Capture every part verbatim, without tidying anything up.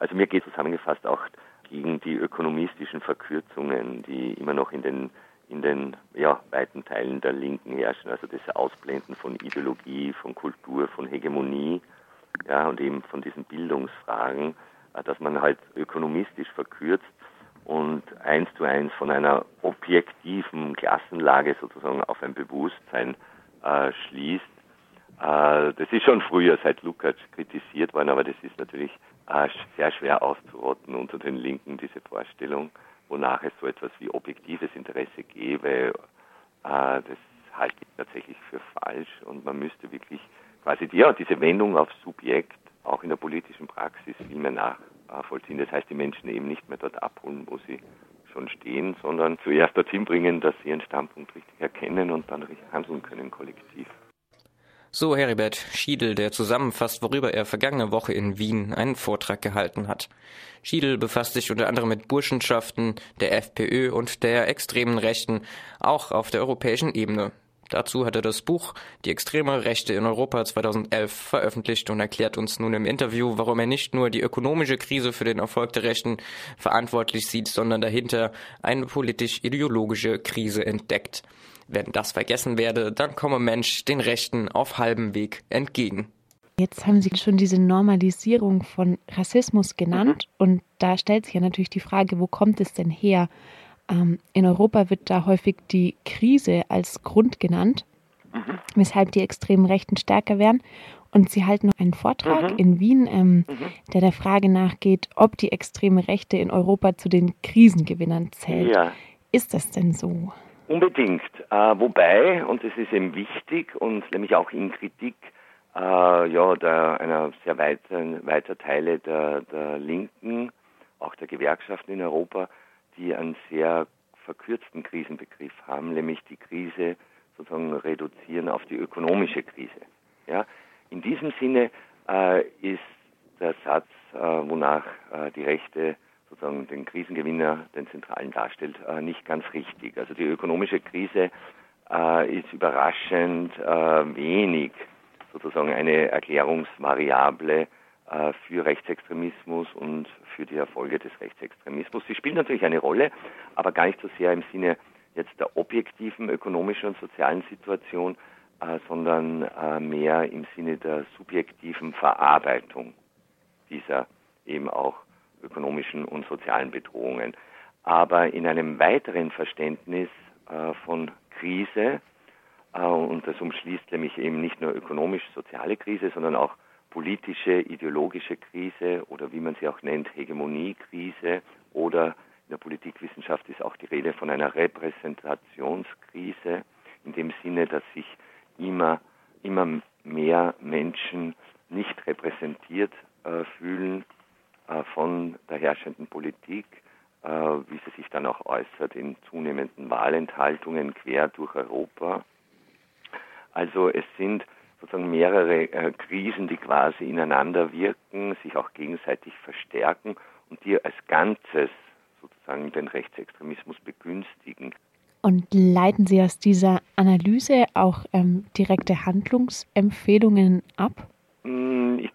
Also mir geht zusammengefasst auch gegen die ökonomistischen Verkürzungen, die immer noch in den in den ja, weiten Teilen der Linken herrschen, also das Ausblenden von Ideologie, von Kultur, von Hegemonie, ja, und eben von diesen Bildungsfragen, dass man halt ökonomistisch verkürzt und eins zu eins von einer objektiven Klassenlage sozusagen auf ein Bewusstsein äh, schließt. Äh, das ist schon früher seit Lukács kritisiert worden, aber das ist natürlich äh, sehr schwer auszurotten unter den Linken, diese Vorstellung, wonach es so etwas wie objektives Interesse gäbe. Äh, das halte ich tatsächlich für falsch und man müsste wirklich quasi die, ja, diese Wendung auf Subjekt auch in der politischen Praxis viel mehr nachvollziehen. Das heißt, die Menschen eben nicht mehr dort abholen, wo sie schon stehen, sondern zuerst dorthin bringen, dass sie ihren Standpunkt richtig erkennen und dann richtig handeln können kollektiv. So Heribert Schiedl, der zusammenfasst, worüber er vergangene Woche in Wien einen Vortrag gehalten hat. Schiedl befasst sich unter anderem mit Burschenschaften, der FPÖ und der extremen Rechten, auch auf der europäischen Ebene. Dazu hat er das Buch Die extreme Rechte in Europa zweitausendelf veröffentlicht und erklärt uns nun im Interview, warum er nicht nur die ökonomische Krise für den Erfolg der Rechten verantwortlich sieht, sondern dahinter eine politisch-ideologische Krise entdeckt. Wenn das vergessen werde, dann komme Mensch den Rechten auf halbem Weg entgegen. Jetzt haben Sie schon diese Normalisierung von Rassismus genannt mhm. und da stellt sich ja natürlich die Frage, wo kommt es denn her? Ähm, in Europa wird da häufig die Krise als Grund genannt, mhm. weshalb die extremen Rechten stärker werden. Und Sie halten noch einen Vortrag mhm. in Wien, ähm, mhm. der der Frage nachgeht, ob die extreme Rechte in Europa zu den Krisengewinnern zählt. Ja. Ist das denn so? Unbedingt. Äh, wobei, und das ist eben wichtig und nämlich auch in Kritik äh, ja, der, einer sehr weiten, weiter Teile der, der Linken, auch der Gewerkschaften in Europa, die einen sehr verkürzten Krisenbegriff haben, nämlich die Krise sozusagen reduzieren auf die ökonomische Krise. Ja? In diesem Sinne äh, ist der Satz, äh, wonach äh, die Rechte sozusagen den Krisengewinner, den Zentralen darstellt, äh, nicht ganz richtig. Also die ökonomische Krise äh, ist überraschend äh, wenig sozusagen eine Erklärungsvariable äh, für Rechtsextremismus und für die Erfolge des Rechtsextremismus. Sie spielt natürlich eine Rolle, aber gar nicht so sehr im Sinne jetzt der objektiven ökonomischen und sozialen Situation, äh, sondern äh, mehr im Sinne der subjektiven Verarbeitung dieser eben auch ökonomischen und sozialen Bedrohungen. Aber in einem weiteren Verständnis äh, von Krise, äh, und das umschließt nämlich eben nicht nur ökonomisch-soziale Krise, sondern auch politische, ideologische Krise oder wie man sie auch nennt, Hegemoniekrise, oder in der Politikwissenschaft ist auch die Rede von einer Repräsentationskrise, in dem Sinne, dass sich immer, immer mehr Menschen nicht repräsentiert äh, fühlen von der herrschenden Politik, äh, wie sie sich dann auch äußert in zunehmenden Wahlenthaltungen quer durch Europa. Also es sind sozusagen mehrere äh, Krisen, die quasi ineinander wirken, sich auch gegenseitig verstärken und die als Ganzes sozusagen den Rechtsextremismus begünstigen. Und leiten Sie aus dieser Analyse auch ähm, direkte Handlungsempfehlungen ab? Mm, ich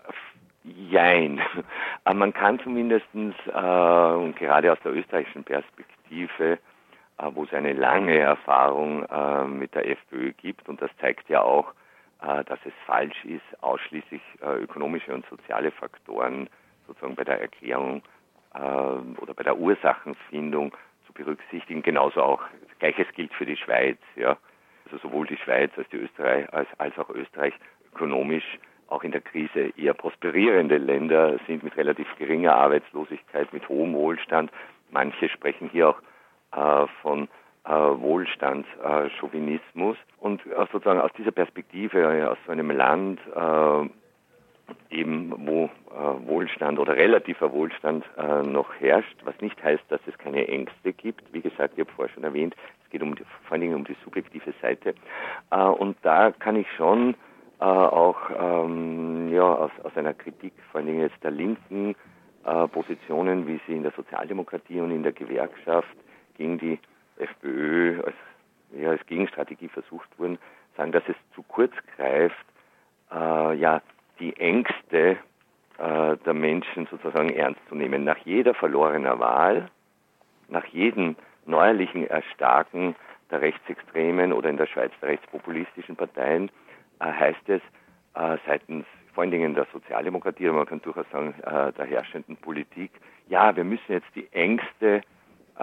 Jein. Aber man kann zumindest, äh, und gerade aus der österreichischen Perspektive, äh, wo es eine lange Erfahrung äh, mit der FPÖ gibt, und das zeigt ja auch, äh, dass es falsch ist, ausschließlich äh, ökonomische und soziale Faktoren sozusagen bei der Erklärung äh, oder bei der Ursachenfindung zu berücksichtigen. Genauso auch, Gleiches gilt für die Schweiz, ja. Also sowohl die Schweiz als die Österreich als, als auch Österreich ökonomisch auch in der Krise eher prosperierende Länder sind mit relativ geringer Arbeitslosigkeit, mit hohem Wohlstand. Manche sprechen hier auch äh, von äh, Wohlstandschauvinismus. Äh, und äh, sozusagen aus dieser Perspektive, äh, aus so einem Land, äh, eben wo äh, Wohlstand oder relativer Wohlstand äh, noch herrscht, was nicht heißt, dass es keine Ängste gibt. Wie gesagt, ich habe vorher schon erwähnt, es geht um die, vor allen Dingen um die subjektive Seite. Äh, und da kann ich schon Äh, auch ähm, ja, aus, aus einer Kritik, vor allen Dingen jetzt der linken äh, Positionen, wie sie in der Sozialdemokratie und in der Gewerkschaft gegen die FPÖ als, ja, als Gegenstrategie versucht wurden, sagen, dass es zu kurz greift, äh, ja, die Ängste äh, der Menschen sozusagen ernst zu nehmen. Nach jeder verlorenen Wahl, nach jedem neuerlichen Erstarken der rechtsextremen oder in der Schweiz der rechtspopulistischen Parteien äh, heißt es äh, seitens vor allen Dingen der Sozialdemokratie, aber man kann durchaus sagen äh, der herrschenden Politik, ja, wir müssen jetzt die Ängste äh,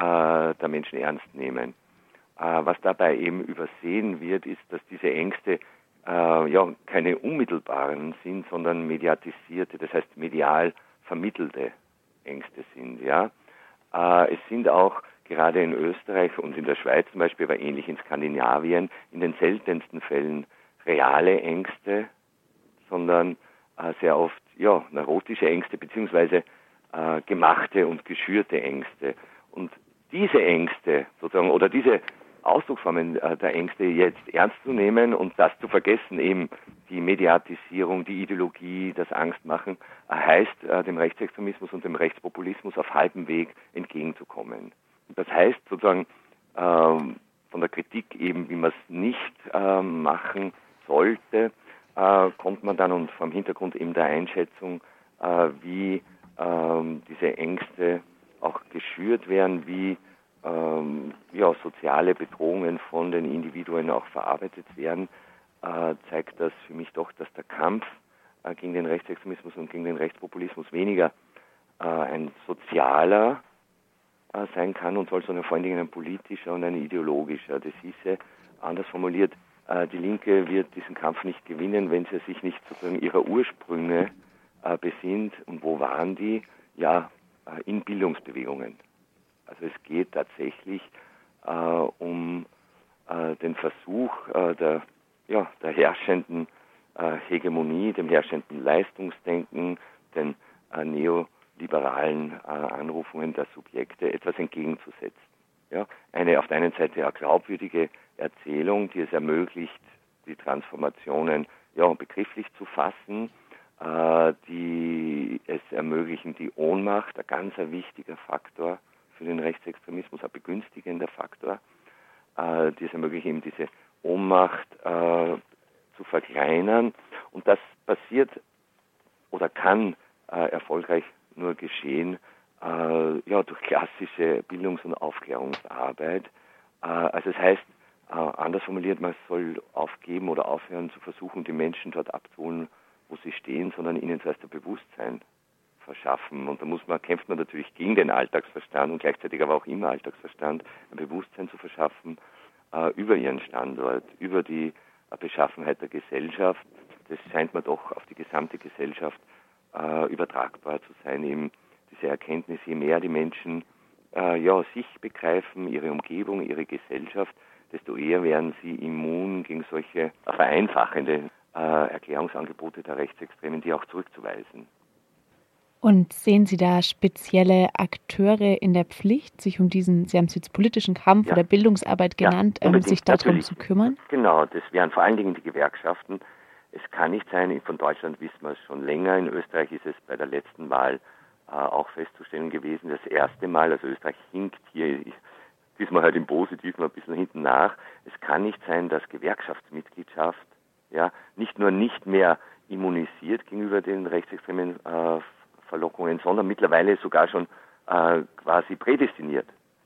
der Menschen ernst nehmen. Äh, was dabei eben übersehen wird, ist, dass diese Ängste äh, ja keine unmittelbaren sind, sondern mediatisierte, das heißt medial vermittelte Ängste sind. Ja, äh, es sind auch gerade in Österreich und in der Schweiz zum Beispiel, aber ähnlich in Skandinavien, in den seltensten Fällen reale Ängste, sondern äh, sehr oft ja neurotische Ängste beziehungsweise äh, gemachte und geschürte Ängste. Und diese Ängste sozusagen oder diese Ausdrucksformen äh, der Ängste jetzt ernst zu nehmen und das zu vergessen, eben die Mediatisierung, die Ideologie, das Angstmachen, äh, heißt äh, dem Rechtsextremismus und dem Rechtspopulismus auf halbem Weg entgegenzukommen. Das heißt sozusagen ähm, von der Kritik eben, wie man es nicht äh, machen sollte, äh, kommt man dann und vom Hintergrund eben der Einschätzung, äh, wie ähm, diese Ängste auch geschürt werden, wie ähm, ja, soziale Bedrohungen von den Individuen auch verarbeitet werden, äh, zeigt das für mich doch, dass der Kampf äh, gegen den Rechtsextremismus und gegen den Rechtspopulismus weniger äh, ein sozialer äh, sein kann und soll, sondern vor allen Dingen ein politischer und ein ideologischer. Das hieße, anders formuliert, äh, die Linke wird diesen Kampf nicht gewinnen, wenn sie sich nicht sozusagen ihrer Ursprünge äh, besinnt. Und wo waren die? Ja, äh, in Bildungsbewegungen. Also es geht tatsächlich äh, um äh, den Versuch äh, der, ja, der herrschenden äh, Hegemonie, dem herrschenden Leistungsdenken, den äh, neoliberalen äh, Anrufungen der Subjekte etwas entgegenzusetzen. Ja? Eine auf der einen Seite eine glaubwürdige Erzählung, die es ermöglicht, die Transformationen ja, begrifflich zu fassen, äh, die es ermöglichen, die Ohnmacht, ein ganz ein wichtiger Faktor für den Rechtsextremismus, ein begünstigender Faktor, äh, die es ermöglichen, eben diese Ohnmacht äh, zu verkleinern. Und das passiert oder kann äh, erfolgreich nur geschehen äh, ja, durch klassische Bildungs- und Aufklärungsarbeit. Äh, also das heißt, äh, anders formuliert, man soll aufgeben oder aufhören zu versuchen, die Menschen dort abzuholen, wo sie stehen, sondern ihnen zuerst ein Bewusstsein verschaffen. Und da muss man, kämpft man natürlich gegen den Alltagsverstand und gleichzeitig aber auch im Alltagsverstand ein Bewusstsein zu verschaffen äh, über ihren Standort, über die äh, Beschaffenheit der Gesellschaft. Das scheint mir doch auf die gesamte Gesellschaft äh, übertragbar zu sein, eben diese Erkenntnis, je mehr die Menschen äh, ja, sich begreifen, ihre Umgebung, ihre Gesellschaft, desto eher werden sie immun gegen solche vereinfachende äh, Erklärungsangebote der Rechtsextremen, die auch zurückzuweisen. Und sehen Sie da spezielle Akteure in der Pflicht, sich um diesen, Sie haben es jetzt politischen Kampf ja. oder Bildungsarbeit genannt, ja, ähm, sich darum natürlich. zu kümmern? Genau, das wären vor allen Dingen die Gewerkschaften. Es kann nicht sein, von Deutschland wissen wir es schon länger, in Österreich ist es bei der letzten Wahl äh, auch festzustellen gewesen, das erste Mal, also Österreich hinkt hier, diesmal halt im Positiven ein bisschen hinten nach. Es kann nicht sein, dass Gewerkschaftsmitgliedschaft ja nicht nur nicht mehr immunisiert gegenüber den rechtsextremen äh, Verlockungen, sondern mittlerweile sogar schon äh, quasi prädestiniert.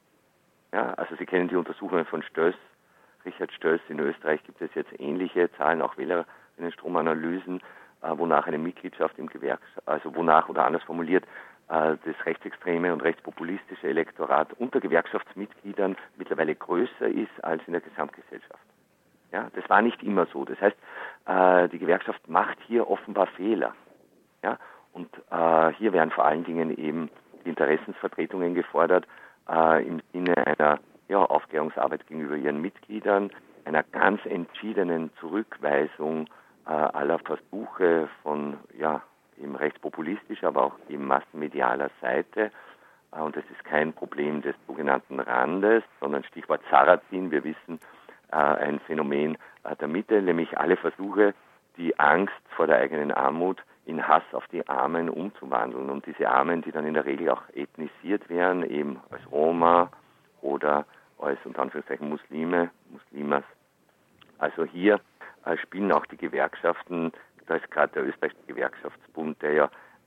Ja, also Sie kennen die Untersuchungen von Stöss, Richard Stöss. In Österreich gibt es jetzt ähnliche Zahlen, auch Wählerinnenstromanalysen, äh, wonach eine Mitgliedschaft im Gewerkschaft, also wonach oder anders formuliert, äh, das rechtsextreme und rechtspopulistische Elektorat unter Gewerkschaftsmitgliedern mittlerweile größer ist als in der Gesamtgesellschaft. Ja, das war nicht immer so. Das heißt, äh, die Gewerkschaft macht hier offenbar Fehler. Ja, und äh, hier werden vor allen Dingen eben die Interessensvertretungen gefordert äh, im Sinne einer ja, Aufklärungsarbeit gegenüber ihren Mitgliedern, einer ganz entschiedenen Zurückweisung äh, aller Versuche von ja, eben rechtspopulistischer, aber auch eben massenmedialer Seite. Äh, und das ist kein Problem des sogenannten Randes, sondern Stichwort Sarrazin, wir wissen, äh, ein Phänomen äh, der Mitte, nämlich alle Versuche, die Angst vor der eigenen Armut in Hass auf die Armen umzuwandeln. Und diese Armen, die dann in der Regel auch ethnisiert werden, eben als Roma oder als unter Anführungszeichen Muslime, Muslimas. Also hier äh, spielen auch die Gewerkschaften, da ist gerade der österreichische Gewerkschaftsbund, der ja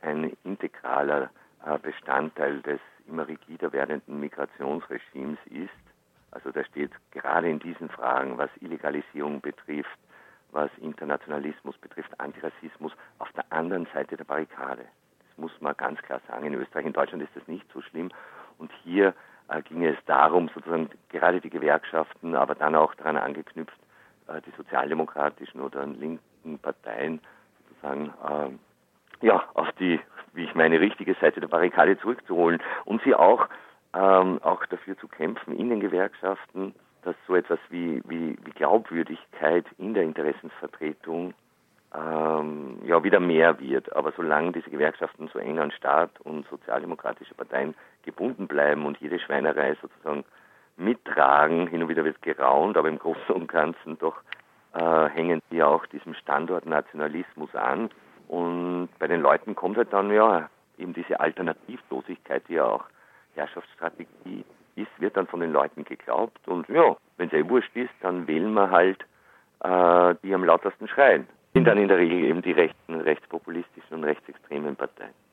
ein integraler äh, Bestandteil des immer rigider werdenden Migrationsregimes ist. Also da steht gerade in diesen Fragen, was Illegalisierung betrifft, was Internationalismus betrifft, Antirassismus, auf der anderen Seite der Barrikade. Das muss man ganz klar sagen. In Österreich, in Deutschland ist das nicht so schlimm. Und hier äh, ging es darum, sozusagen gerade die Gewerkschaften, aber dann auch daran angeknüpft, äh, die sozialdemokratischen oder linken Parteien sozusagen äh, ja, auf die, wie ich meine, richtige Seite der Barrikade zurückzuholen und sie auch, ähm, auch dafür zu kämpfen in den Gewerkschaften, dass so etwas wie, wie, wie Glaubwürdigkeit in der Interessensvertretung ähm, ja wieder mehr wird. Aber solange diese Gewerkschaften so eng an Staat und sozialdemokratische Parteien gebunden bleiben und jede Schweinerei sozusagen mittragen, hin und wieder wird geraunt, aber im Großen und Ganzen doch äh, hängen sie auch diesem Standortnationalismus an. Und bei den Leuten kommt halt dann ja eben diese Alternativlosigkeit, die ja auch Herrschaftsstrategie ist, wird dann von den Leuten geglaubt. Und ja, wenn es eh wurscht ist, dann wählen wir halt äh, die am lautesten schreien. Sind dann in der Regel eben die rechten, rechtspopulistischen und rechtsextremen Parteien.